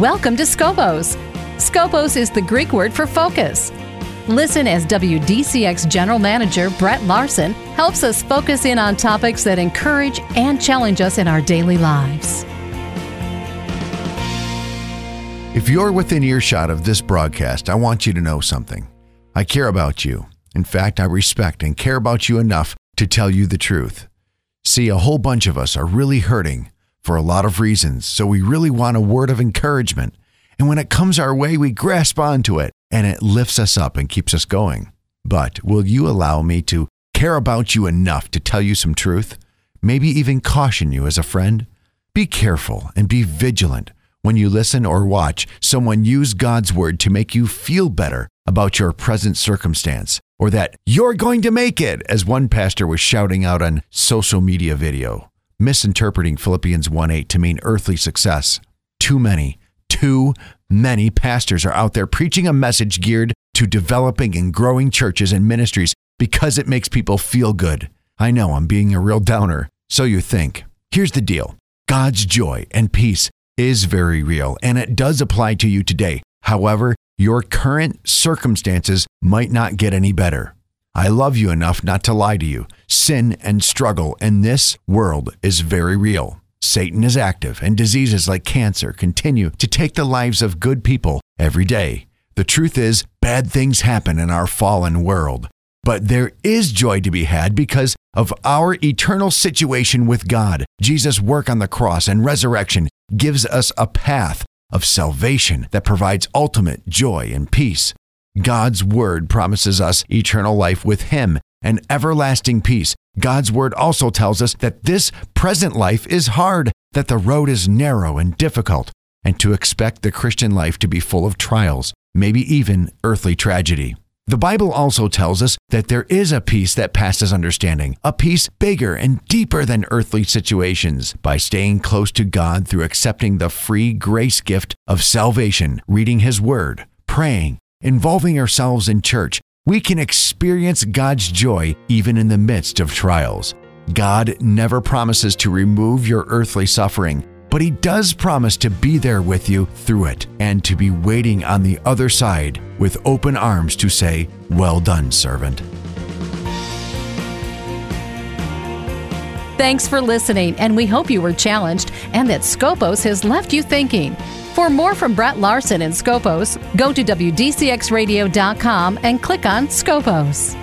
Welcome to Scopos. Scopos is the Greek word for focus. Listen as WDCX General Manager Brett Larson helps us focus in on topics that encourage and challenge us in our daily lives. If you're within earshot of this broadcast, I want you to know something. I care about you. In fact, I respect and care about you enough to tell you the truth. See, a whole bunch of us are really hurting for a lot of reasons, so we really want a word of encouragement. And when it comes our way, we grasp onto it, and it lifts us up and keeps us going. But will you allow me to care about you enough to tell you some truth? Maybe even caution you as a friend? Be careful and be vigilant when you listen or watch someone use God's word to make you feel better about your present circumstance, or that you're going to make it, as one pastor was shouting out on social media video, misinterpreting Philippians 1:8 to mean earthly success. Too many pastors are out there preaching a message geared to developing and growing churches and ministries because it makes people feel good. I know I'm being a real downer, so you think. Here's the deal. God's joy and peace is very real, and it does apply to you today. However, your current circumstances might not get any better. I love you enough not to lie to you. Sin and struggle in this world is very real. Satan is active, and diseases like cancer continue to take the lives of good people every day. The truth is, bad things happen in our fallen world. But there is joy to be had because of our eternal situation with God. Jesus' work on the cross and resurrection gives us a path of salvation that provides ultimate joy and peace. God's word promises us eternal life with Him and everlasting peace. God's word also tells us that this present life is hard, that the road is narrow and difficult, and to expect the Christian life to be full of trials, maybe even earthly tragedy. The Bible also tells us that there is a peace that passes understanding, a peace bigger and deeper than earthly situations. By staying close to God through accepting the free grace gift of salvation, reading His word, praying, involving ourselves in church, we can experience God's joy even in the midst of trials. God never promises to remove your earthly suffering, but He does promise to be there with you through it and to be waiting on the other side with open arms to say, "Well done, servant." Thanks for listening, and we hope you were challenged and that Scopos has left you thinking. For more from Brett Larson and Scopos, go to WDCXradio.com and click on Scopos.